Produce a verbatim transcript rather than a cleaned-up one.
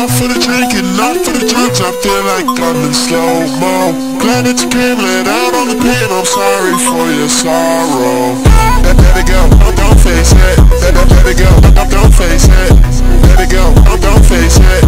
Not for the drinking, not for the drugs, I feel like I'm in slow-mo. Glad that you came, let out all the pain, I'm sorry for your sorrow. Let, let it go, don't, don't face it. Let, let, let it go, don't, don't face it. Let it go, don't, don't face it.